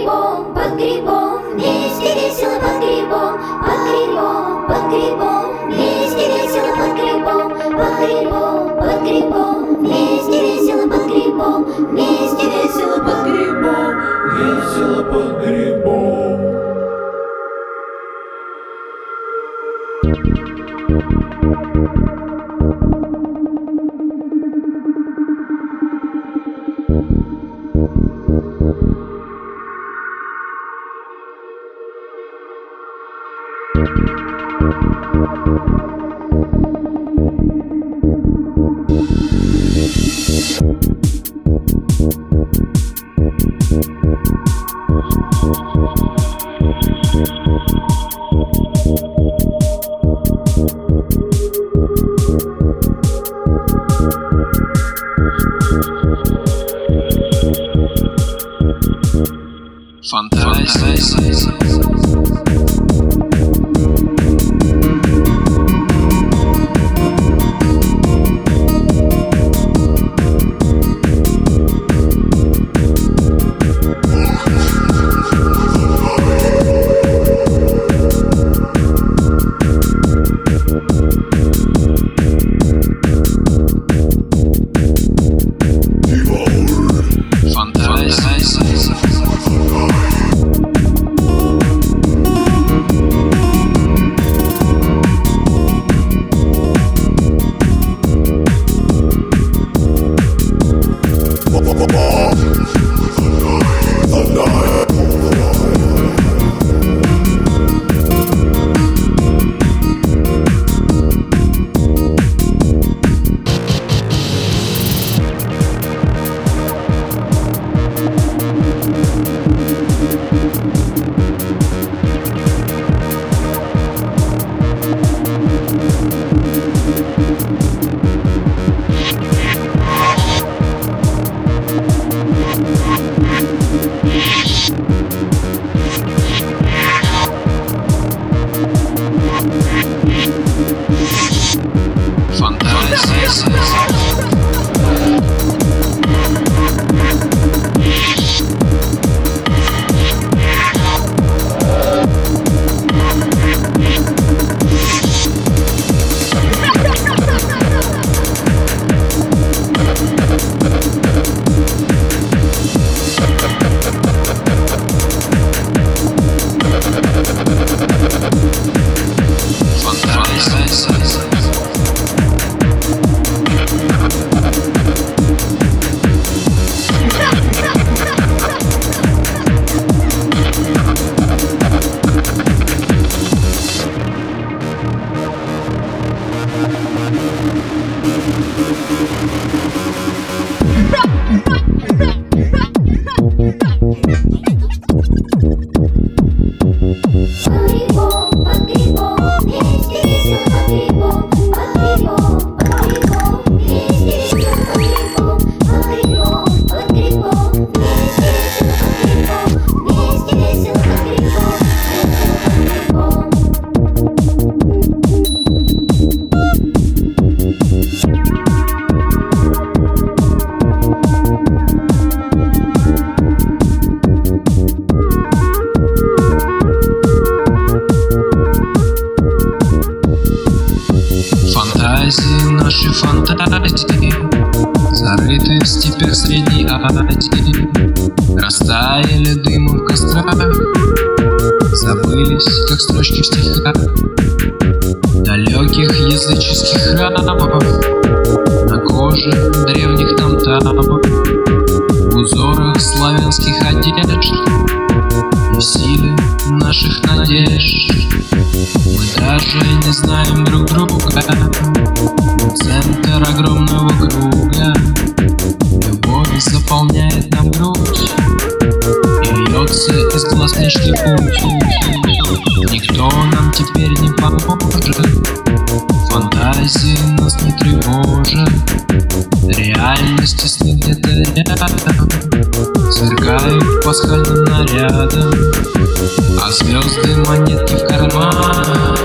грибом, вместе весело под грибом, вместе весело под грибом, вместе весело под грибом, вместе весело под грибом, весело под грибом. Наши фантазии зарыты в степях Средней Азии, растаяли дымом в кострах, забылись, как строчки в стихах далеких языческих храмов, на коже древних тамтамов, в узорах славянских одежд и в силе наших надежд. Мы даже не знаем друг друга, центр огромного круга. Любовь заполняет нам грудь и льется из глаз нежный путь. Никто нам теперь не поможет, фантазии нас не тревожат, реальность сны где-то рядом сверкают пасхальным нарядом, а звезды монетки в карман.